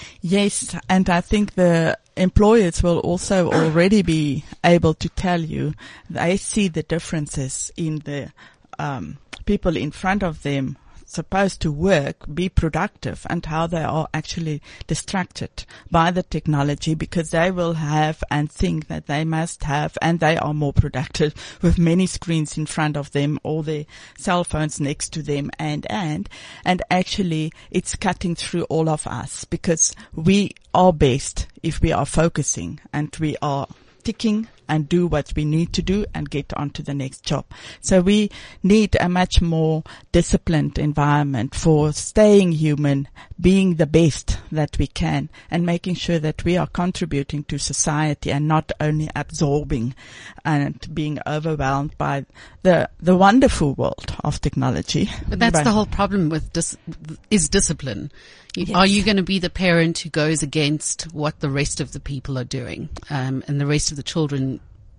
Yes, and I think the employers will also already be able to tell you they see the differences in the um, people in front of them supposed to work, be productive, and how they are actually distracted by the technology, because they will have and think that they must have, and they are more productive with many screens in front of them or their cell phones next to them, and, and, and actually it's cutting through all of us, because we are best if we are focusing and we are ticking and do what we need to do and get on to the next job. So we need a much more disciplined environment for staying human, being the best that we can, and making sure that we are contributing to society and not only absorbing and being overwhelmed by the the wonderful world of technology. But that's but the whole problem with dis- is discipline. You, Yes. Are you going to be the parent who goes against what the rest of the people are doing, um, and the rest of the children,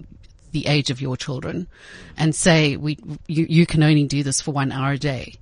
the age of your children, and say, we, you, you can only do this for one hour a day?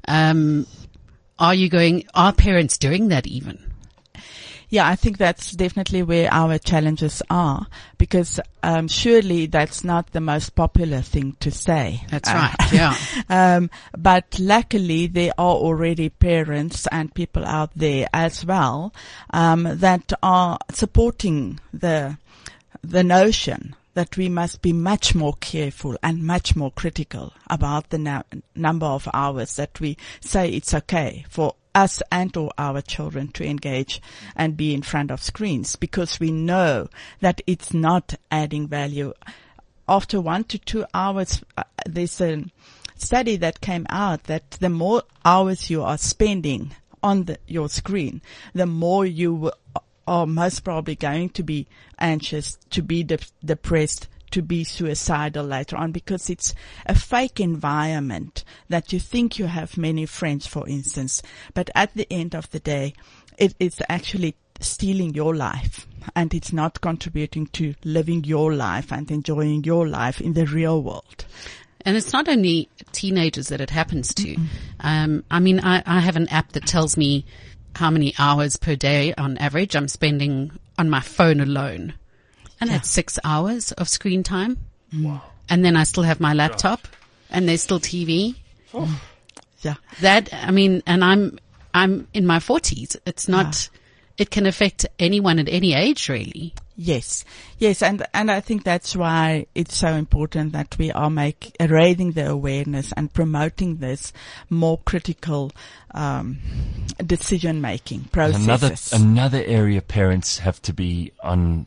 Um, are you going, are parents doing that even? Yeah, I think that's definitely where our challenges are, because um, surely that's not the most popular thing to say. That's Uh, right, yeah. um, but luckily there are already parents and people out there as well um, that are supporting the the notion that we must be much more careful and much more critical about the na- number of hours that we say it's okay for us and or our children to engage and be in front of screens, because we know that it's not adding value. After one to two hours, uh, there's a study that came out that the more hours you are spending on the, your screen, the more you w- are most probably going to be anxious, to be de- depressed, to be suicidal later on, because it's a fake environment that you think you have many friends, for instance, but at the end of the day, it is actually stealing your life, and it's not contributing to living your life and enjoying your life in the real world. And it's not only teenagers that it happens to. Um, I mean, I, I have an app that tells me how many hours per day on average I'm spending on my phone alone. And Yeah. that's six hours of screen time. Wow. And then I still have my laptop and there's still T V. Yeah. That, I mean, and I'm, I'm in my forties. It's not, it can affect anyone at any age, really. Yes, yes, and and I think that's why it's so important that we are make raising the awareness and promoting this more critical um, decision making processes. Another another area parents have to be on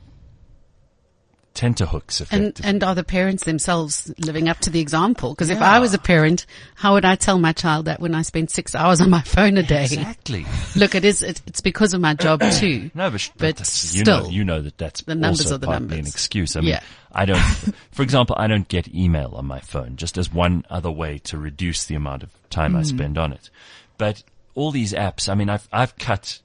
tenterhooks, And, effectively. and are the parents themselves living up to the example? Because if Yeah. I was a parent, how would I tell my child that when I spend six hours on my phone a day? Exactly. Look, it is, it, it's because of my job too. No, but, sh- But that's- you still, know, you know that that's the numbers also are the partly an numbers. excuse. I mean, Yeah. I don't, for example, I don't get email on my phone, just as one other way to reduce the amount of time I spend on it. But all these apps, I mean, I've, I've cut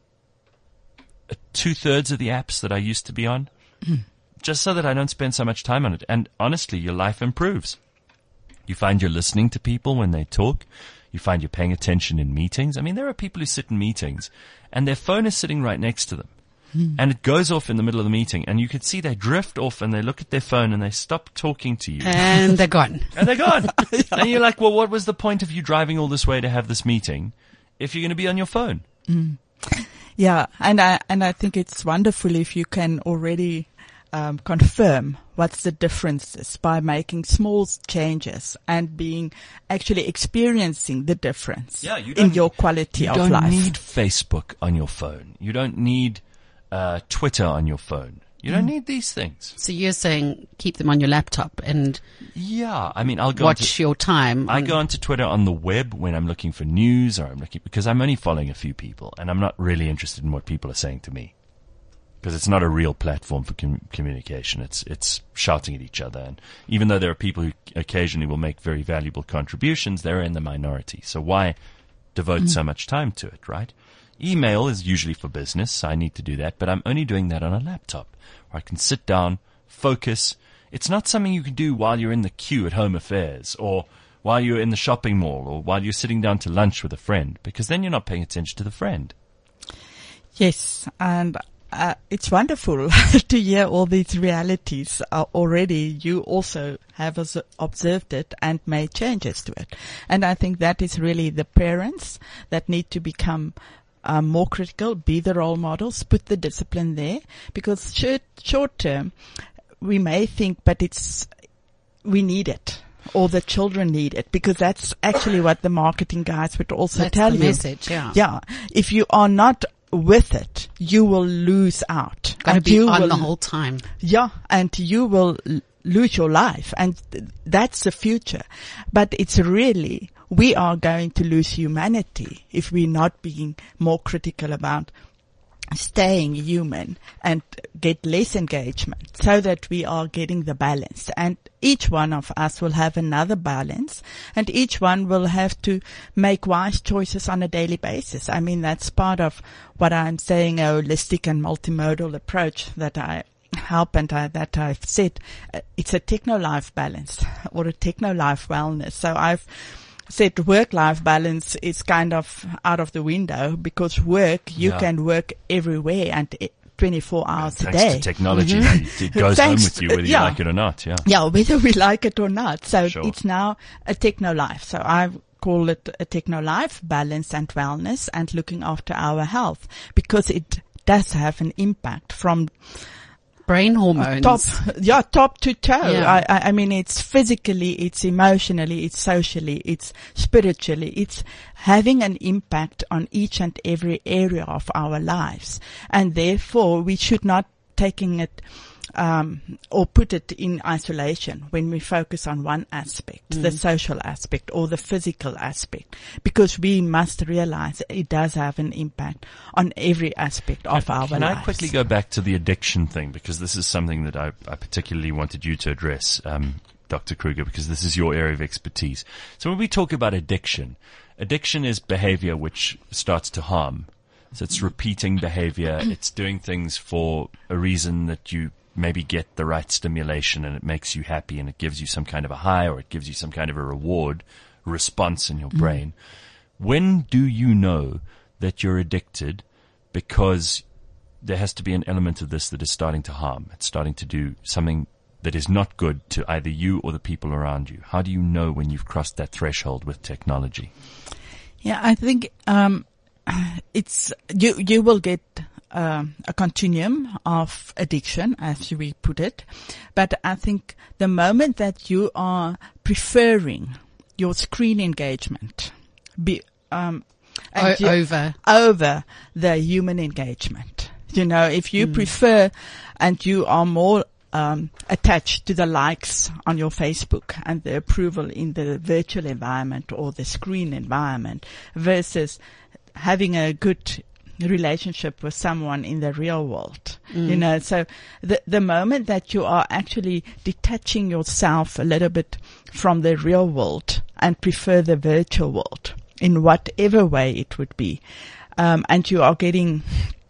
uh, two thirds of the apps that I used to be on, just so that I don't spend so much time on it. And honestly, your life improves. You find you're listening to people when they talk. You find you're paying attention in meetings. I mean, there are people who sit in meetings and their phone is sitting right next to them. And it goes off in the middle of the meeting, and you could see they drift off and they look at their phone and they stop talking to you. And they're gone. And they're gone. And you're like, well, what was the point of you driving all this way to have this meeting if you're going to be on your phone? Yeah, and I and I think it's wonderful if you can already um, confirm what's the differences by making small changes and being actually experiencing the difference Yeah, you in don't- your quality You of don't life. need Facebook on your phone. You don't need uh, Twitter on your phone. You don't need these things. So you're saying keep them on your laptop and Yeah, I mean, I'll go watch onto, your time. I on- go onto Twitter on the web when I'm looking for news, or I'm looking because I'm only following a few people, and I'm not really interested in what people are saying to me. because it's not a real platform for com- communication. It's it's shouting at each other. And even though there are people who occasionally will make very valuable contributions, they're in the minority. So why devote mm. so much time to it, right? Email is usually for business. I need to do that, but I'm only doing that on a laptop where I can sit down, focus. It's not something you can do while you're in the queue at Home Affairs or while you're in the shopping mall or while you're sitting down to lunch with a friend, because then you're not paying attention to the friend. Yes, and uh, it's wonderful to hear all these realities. Uh, already you also have as- observed it and made changes to it. And I think that is really the parents that need to become Uh, more critical, be the role models, put the discipline there, because short, short term, we may think, but it's, we need it, or the children need it, because that's actually what the marketing guys would also that's tell the you. Message, yeah. Yeah. If you are not with it, you will lose out. Got to and be you on will, the whole time. Yeah, and you will l- lose your life, and th- that's the future. But it's really, we are going to lose humanity if we're not being more critical about staying human and get less engagement, so that we are getting the balance. And each one of us will have another balance, and each one will have to make wise choices on a daily basis. I mean, that's part of what I'm saying, a holistic and multimodal approach that I help and I, that I've said. Uh, it's a techno-life balance or a techno-life wellness. So I've said work-life balance is kind of out of the window, because work, you yeah. can work everywhere and twenty-four hours yeah, a day. Thanks to technology, mm-hmm. it goes Thanks home with you whether to, yeah. you like it or not. Yeah, yeah, whether we like it or not. So sure. It's now a techno-life. So I call it a techno-life, balance and wellness, and looking after our health, because it does have an impact from brain hormones. Top, yeah, top to toe. Yeah. I, I mean, it's physically, it's emotionally, it's socially, it's spiritually, it's having an impact on each and every area of our lives. And therefore, we should not taking it, um, or put it in isolation when we focus on one aspect, mm. the social aspect or the physical aspect, because we must realize it does have an impact on every aspect of can, our can lives. Can I quickly go back to the addiction thing, because this is something that I, I particularly wanted you to address, um, Doctor Kruger, because this is your area of expertise. So when we talk about addiction, addiction is behavior which starts to harm. So it's repeating behavior. It's doing things for a reason that you maybe get the right stimulation and it makes you happy and it gives you some kind of a high, or it gives you some kind of a reward response in your Mm. brain. When do you know that you're addicted? Because there has to be an element of this that is starting to harm. It's starting to do something that is not good to either you or the people around you. How do you know when you've crossed that threshold with technology? Yeah, I think, um, it's, you, you will get, um, a continuum of addiction, as we put it. But I think the moment that you are preferring your screen engagement, be, um, and o- you, over, over the human engagement, you know, if you mm. prefer and you are more Um, attached to the likes on your Facebook and the approval in the virtual environment or the screen environment, versus having a good relationship with someone in the real world. Mm. You know, so the the moment that you are actually detaching yourself a little bit from the real world and prefer the virtual world in whatever way it would be, um, and you are getting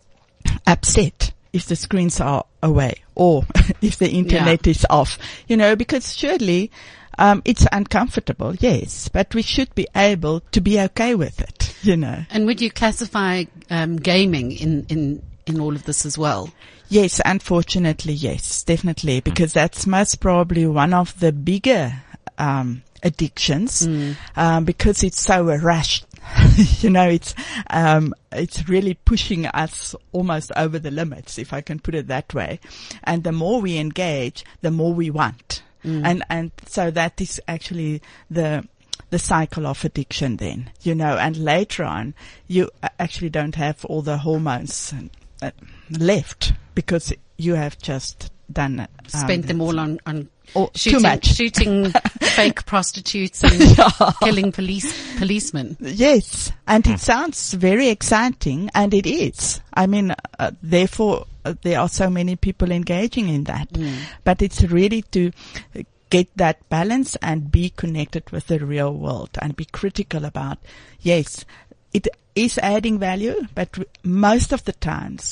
upset if the screens are away or if the internet yeah. is off, you know, because surely, um, it's uncomfortable, yes, but we should be able to be okay with it, you know. And would you classify, um, gaming in, in, in all of this as well? Yes, unfortunately, yes, definitely, because that's most probably one of the bigger, um, addictions, mm. um, because it's so rushed. You know, it's, um, it's really pushing us almost over the limits, if I can put it that way. And the more we engage, the more we want. Mm. And, and so that is actually the, the cycle of addiction then, you know, and later on, you actually don't have all the hormones uh, left because you have just done, um, spent them all on, on or shooting, too much. shooting fake prostitutes and Yeah. killing police policemen. Yes, and it sounds very exciting, and it is. I mean, uh, therefore, uh, there are so many people engaging in that. But it's really to get that balance and be connected with the real world and be critical about, yes, it is adding value, but w- most of the times,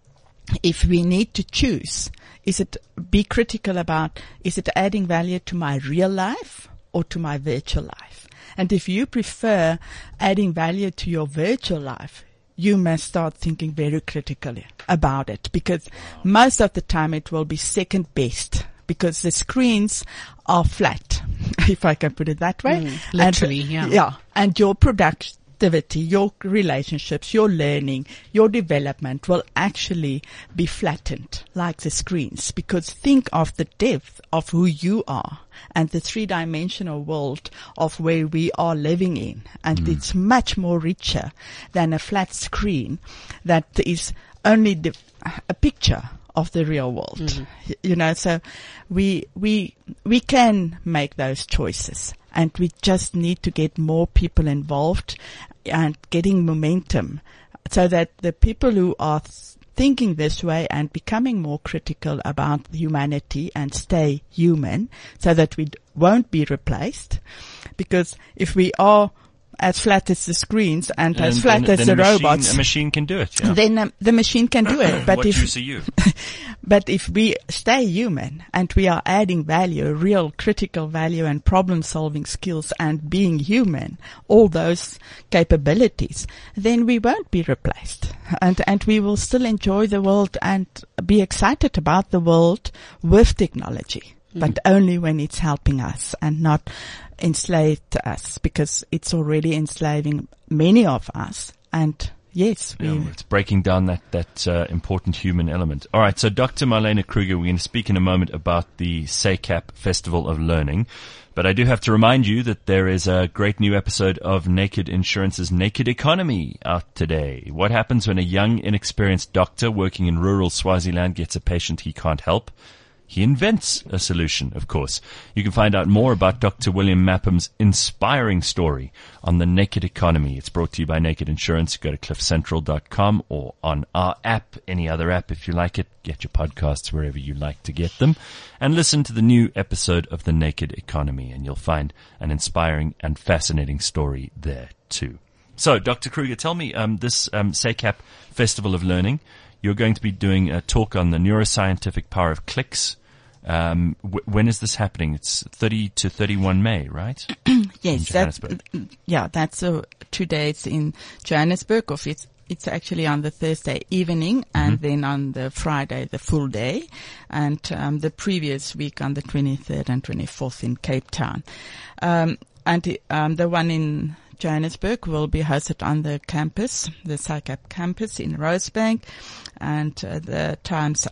if we need to choose, is it be critical about, is it adding value to my real life or to my virtual life? And if you prefer adding value to your virtual life, you must start thinking very critically about it, because most of the time it will be second best, because the screens are flat, if I can put it that way. Mm, literally, and, yeah. Yeah. And your productivity, your relationships, your learning, your development will actually be flattened like the screens, because think of the depth of who you are and the three-dimensional world of where we are living in. And mm. it's much more richer than a flat screen that is only the, a picture of the real world. Mm-hmm. You know, so we, we, we can make those choices, and we just need to get more people involved and getting momentum so that the people who are th- thinking this way and becoming more critical about humanity and stay human, so that we d- won't be replaced. Because if we are as flat as the screens and, and as flat then, as then the a robots, machine, a machine can do it. Yeah. then um, the machine can do it. But what if use are you? But if we stay human and we are adding value, real critical value and problem-solving skills and being human, all those capabilities, then we won't be replaced. And, and we will still enjoy the world and be excited about the world with technology, mm. but only when it's helping us and not enslaved us, because it's already enslaving many of us. And yes, we, yeah, it's breaking down that that uh, important human element. All right, so Doctor Marlene Kruger, we're going to speak in a moment about the S A C A P Festival of Learning, but I do have to remind you that there is a great new episode of Naked Insurance's Naked Economy out today. What happens when a young, inexperienced doctor working in rural Swaziland gets a patient he can't help? He invents a solution, of course. You can find out more about Doctor William Mapham's inspiring story on the Naked Economy. It's brought to you by Naked Insurance. Go to cliff central dot com or on our app, any other app if you like it. Get your podcasts wherever you like to get them. And listen to the new episode of the Naked Economy, and you'll find an inspiring and fascinating story there too. So, Doctor Kruger, tell me, um, this um, S A C A P Festival of Learning, you're going to be doing a talk on the neuroscientific power of clicks. Um, w- when is this happening? It's thirty to thirty-one May, right? Yes, that's, yeah, that's uh, two days in Johannesburg. Of it's it's actually on the Thursday evening, and mm-hmm. then on the Friday the full day, and um, the previous week on the twenty-third and twenty-fourth in Cape Town, um, and um, the one in Johannesburg will be hosted on the campus, the S A C A P campus in Rosebank, and uh, the times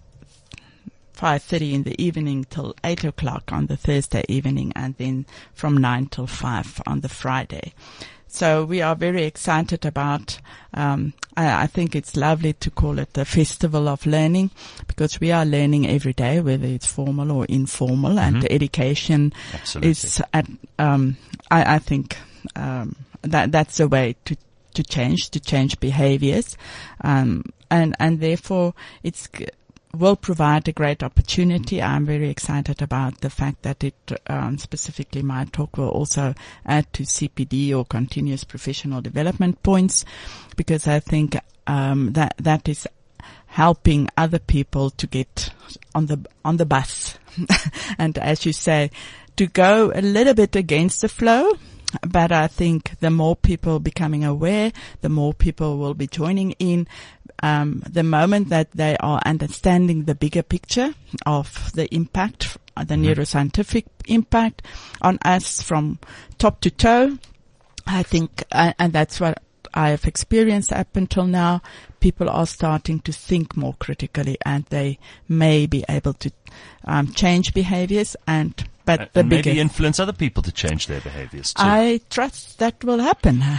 five thirty in the evening till eight o'clock on the Thursday evening, and then from nine till five on the Friday. So we are very excited about, um, I, I think it's lovely to call it the Festival of Learning, because we are learning every day, whether it's formal or informal, mm-hmm. and the education Absolutely. is, at, um, I, I think, um, that, that's the way to, to change, to change behaviors. Um, and, and therefore it's, will provide a great opportunity. I'm very excited about the fact that it, um, specifically my talk will also add to C P D, or continuous professional development points, because I think, um, that, that is helping other people to get on the, on the bus. And as you say, to go a little bit against the flow. But I think the more people becoming aware, the more people will be joining in. Um, the moment that they are understanding the bigger picture of the impact, the mm-hmm. neuroscientific impact on us from top to toe, I think, uh, and that's what I have experienced up until now, people are starting to think more critically, and they may be able to um, change behaviors and But and the maybe bigger, influence other people to change their behaviors too. I trust that will happen.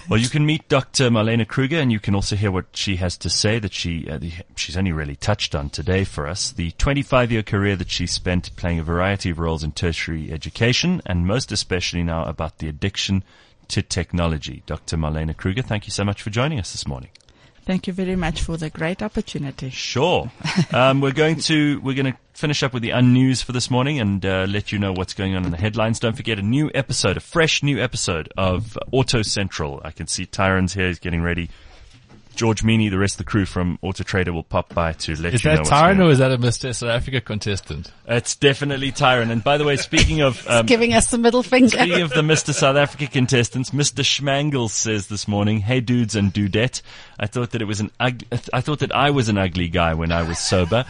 Well, you can meet Doctor Marlene Kruger, and you can also hear what she has to say that she uh, the, she's only really touched on today for us. The twenty-five-year career that she spent playing a variety of roles in tertiary education, and most especially now about the addiction to technology. Doctor Marlene Kruger, thank you so much for joining us this morning. Thank you very much for the great opportunity. Sure. Um, we're going to we're going to finish up with the unnews for this morning and uh, let you know what's going on in the headlines. Don't forget a new episode, a fresh new episode of Auto Central. I can see Tyron's here; he's getting ready. George Meany, the rest of the crew from Auto Trader will pop by to let is you know that what's Tyron going on. or is that a Mister South Africa contestant? It's definitely Tyron. And by the way, speaking of um, Giving us the middle finger. Speaking of the Mister South Africa contestants, Mister Schmangles says this morning, "Hey dudes and dudette, I thought that it was an ug- I thought that I was an ugly guy when I was sober.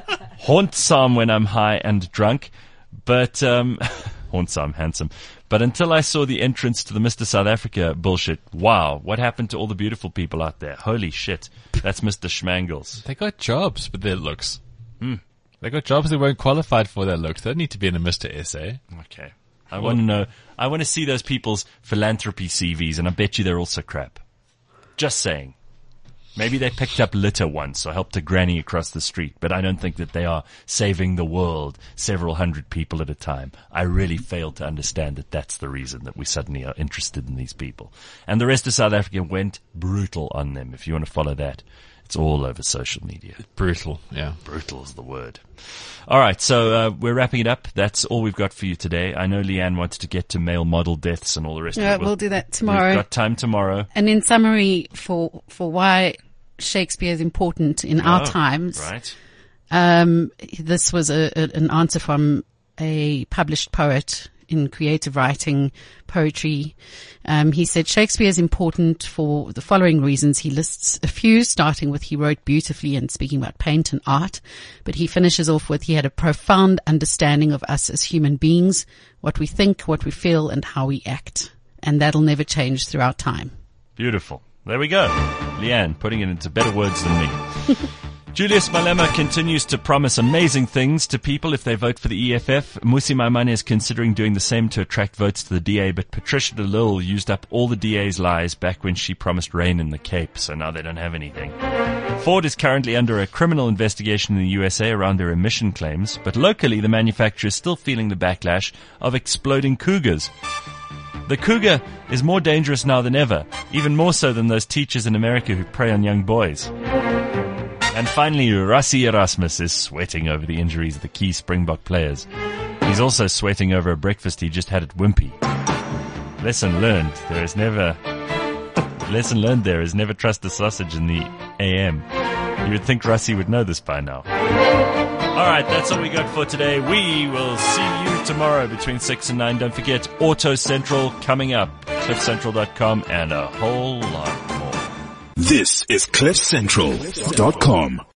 Handsome when I'm high and drunk, but um handsome, handsome. But until I saw the entrance to the Mister South Africa bullshit, wow, what happened to all the beautiful people out there? Holy shit. That's Mister Schmangles." They got jobs with their looks. Hmm. They got jobs they weren't qualified for their looks. They don't need to be in a Mister S A. Okay. I want to know, I want to see those people's philanthropy C Vs, and I bet you they're also crap. Just saying. Maybe they picked up litter once or helped a granny across the street, but I don't think that they are saving the world several hundred people at a time. I really fail to understand that that's the reason that we suddenly are interested in these people. And the rest of South Africa went brutal on them. If you want to follow that, it's all over social media. Brutal, yeah. Brutal is the word. All right, so uh, we're wrapping it up. That's all we've got for you today. I know Leanne wanted to get to male model deaths and all the rest Yeah, of it. we'll do that tomorrow. We've got time tomorrow. And in summary, for for why Shakespeare is important in our Oh, times, right. um, this was a, a, an answer from a published poet in creative writing, poetry. Um, he said Shakespeare is important for the following reasons. He lists a few, starting with he wrote beautifully and speaking about paint and art, but he finishes off with he had a profound understanding of us as human beings, what we think, what we feel, and how we act. And that'll never change throughout time. Beautiful. There we go. Leanne, putting it into better words than me. Julius Malema continues to promise amazing things to people if they vote for the E F F. Mmusi Maimane is considering doing the same to attract votes to the D A, but Patricia de Lille used up all the D A's lies back when she promised rain in the Cape, so now they don't have anything. Ford is currently under a criminal investigation in the U S A around their emission claims, but locally the manufacturer is still feeling the backlash of exploding Cougars. The Cougar is more dangerous now than ever, even more so than those teachers in America who prey on young boys. And finally, Rassie Erasmus is sweating over the injuries of the key Springbok players. He's also sweating over a breakfast he just had at Wimpy. Lesson learned, there is never... Lesson learned there is never trust a sausage in the A M. You would think Rassie would know this by now. Alright, that's all we got for today. We will see you tomorrow between six and nine. Don't forget, Auto Central coming up. cliff central dot com and a whole lot more. This is cliff central dot com.